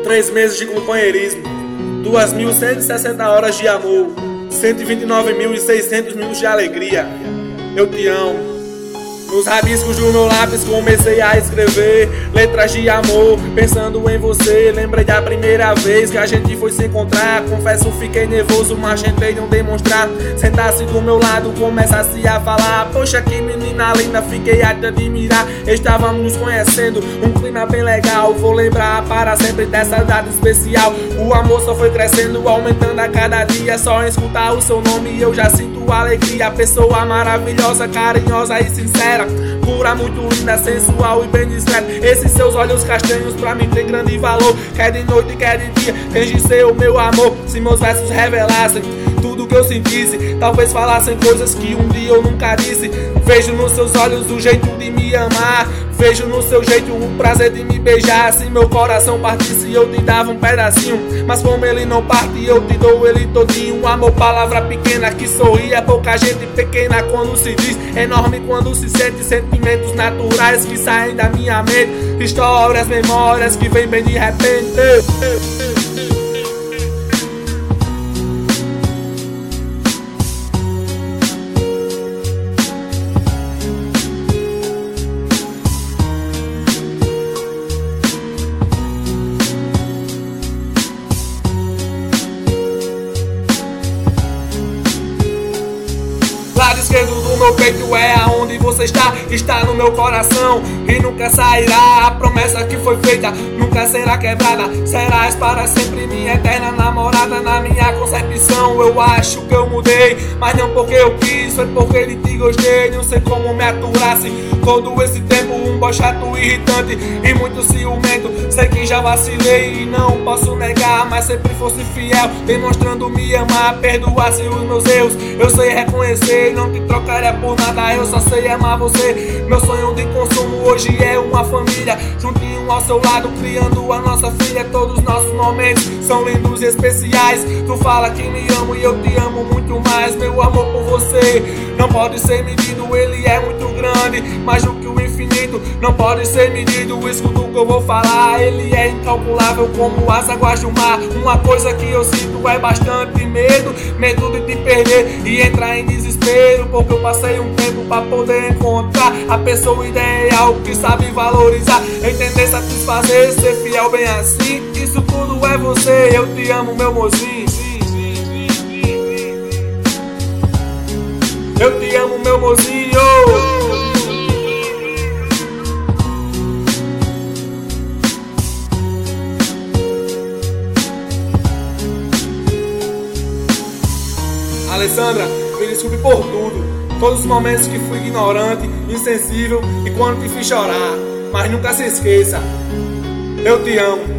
3 meses de companheirismo, 2.160 horas de amor, 129.600 minutos de alegria. Eu te amo. Nos rabiscos do meu lápis comecei a escrever letras de amor, pensando em você. Lembrei da primeira vez que a gente foi se encontrar. Confesso, fiquei nervoso, mas tentei não demonstrar. Sentasse do meu lado, começasse a falar. Poxa, que menina linda, fiquei a te admirar. Estávamos nos conhecendo, um clima bem legal. Vou lembrar para sempre dessa data especial. O amor só foi crescendo, aumentando a cada dia. Só em escutar o seu nome eu já sinto alegria. Pessoa maravilhosa, carinhosa e sincera, pura, muito linda, sensual e bem discreta. Esses seus olhos castanhos pra mim tem grande valor. Quer de noite, quer de dia, tens de ser o meu amor. Se meus versos revelassem tudo que eu sentisse, talvez falassem coisas que um dia eu nunca disse. Vejo nos seus olhos o jeito de me amar, vejo no seu jeito o prazer de me beijar. Se meu coração partisse eu te dava um pedacinho, mas como ele não parte eu te dou ele todinho. Um amor, palavra pequena que sorri, é pouca gente pequena quando se diz, enorme quando se sente. Sentimentos naturais que saem da minha mente, histórias, memórias que vêm bem de repente. Lado esquerdo do meu peito é aonde você está. Está no meu coração e nunca sairá. A promessa que foi feita nunca será quebrada. Serás para sempre minha eterna namorada. Na minha concepção eu acho que eu mudei, mas não porque eu quis, foi porque de ti gostei. Não sei como me aturasse todo esse tempo, um boy chato, irritante e muito ciumento. Sei que já vacilei e não posso negar, mas sempre fosse fiel, demonstrando me amar. Perdoasse os meus erros, eu sei reconhecer, não te trocaria por nada, eu só sei amar você. Meu sonho de consumo hoje é uma família, juntinho ao seu lado, criando a nossa filha. Todos os nossos momentos são lindos e especiais. Tu fala que me amo e eu te amo muito mais. Meu amor por você não pode ser medido, ele é muito grande, mais do que o infinito, não pode ser medido. Escuta o que eu vou falar, ele é incalculável como as águas do mar. Uma coisa que eu sinto é bastante medo, medo de te perder e entrar em desespero, porque eu passei um tempo pra poder encontrar a pessoa ideal que sabe valorizar, entender, satisfazer, ser fiel bem assim. Isso tudo é você, eu te amo, meu mozinho. Eu te amo, meu mozinho. Alessandra, me desculpe por tudo, todos os momentos que fui ignorante, insensível e quando te fiz chorar. Mas nunca se esqueça, eu te amo.